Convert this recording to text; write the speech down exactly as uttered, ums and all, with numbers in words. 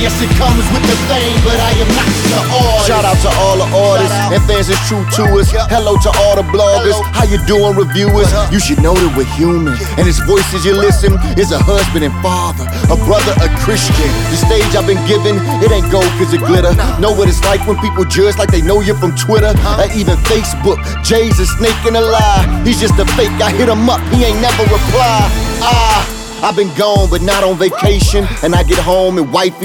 Yes, it comes with the fame, but I am not the artist. Shout out to all the artists and fans that's true to us. Hello to all the bloggers. How you doing, reviewers? You should know that we're human, and his voices you listen is a husband and father, a brother, a Christian. The stage I've been given, it ain't gold cause it glitter. Know what it's like when people judge like they know you from Twitter or even Facebook. Jay's a snake and a lie. He's just a fake. I hit him up, he ain't never reply. Ah, I've been gone but not on vacation, and I get home and wifey